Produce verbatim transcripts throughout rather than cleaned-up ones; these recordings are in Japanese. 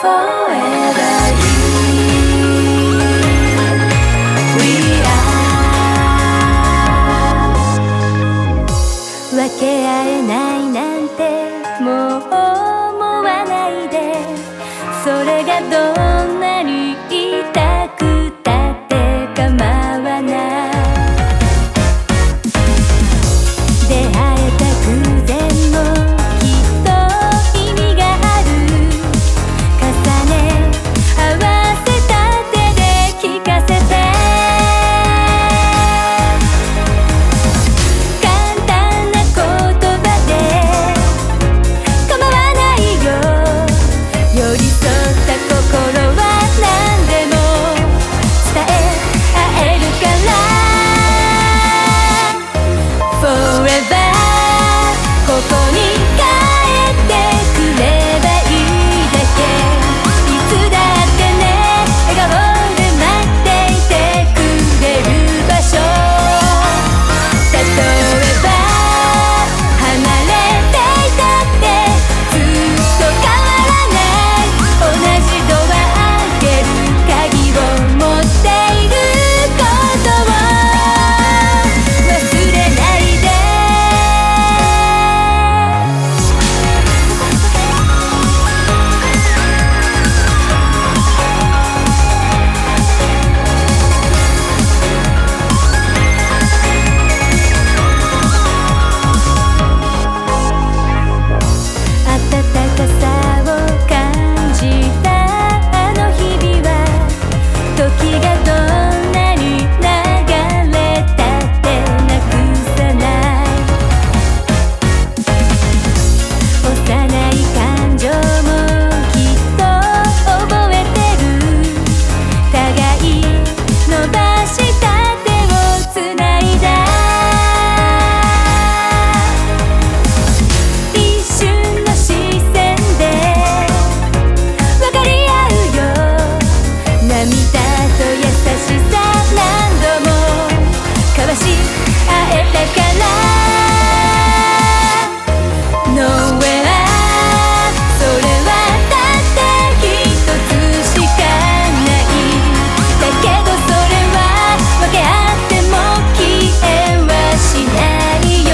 Forever you we are 分け合えないなんてもう思わないでそれがどんなに痛くたって構わない出会えた偶然もきっと意味がある重ね合わせた手で聞かせて簡単な言葉で構わないよ寄り添った心は何でも伝え合えるから Forever ここに帰ってくればいいだけいつだってね笑顔で待っていてくれる場所例えば離れていたってずっと変わらない同じドア開ける鍵を持っていることを忘れないで暖かさを感じたあの日々は時がどんなに流れたってなくさない幼い感情もきっと覚えてる互い伸ばした手をつないだ一瞬の視線で分かり合うよ涙と優しさ何度も交わし合えたから Nowhere それはたった一つしかないだけどそれは分け合っても消えはしないよ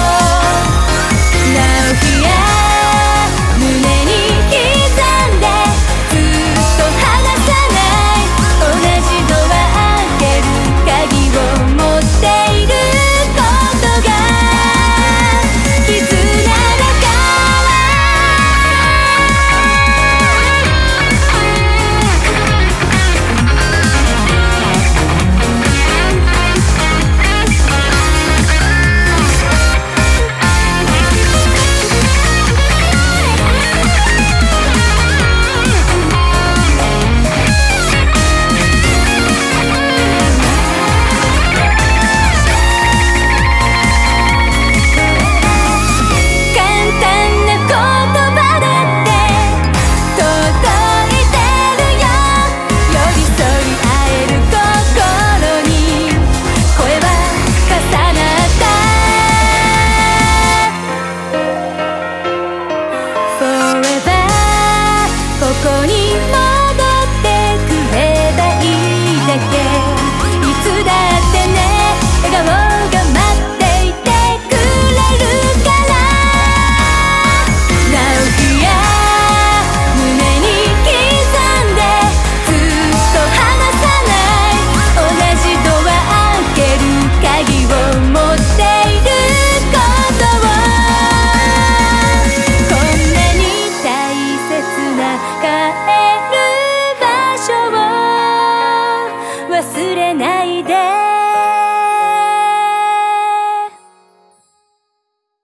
Now here 胸に刻んでずっと離さない同じドア開ける鍵を持っていることが絆だから簡単な言葉だって届いてるよ寄り添い合える心に声は重なった Forever ここに戻ってくればいいだけいつだってね笑顔が待っていてくれるから Now here 胸に刻んでずっと離さない同じドア開ける鍵を持っていることをこんなに大切な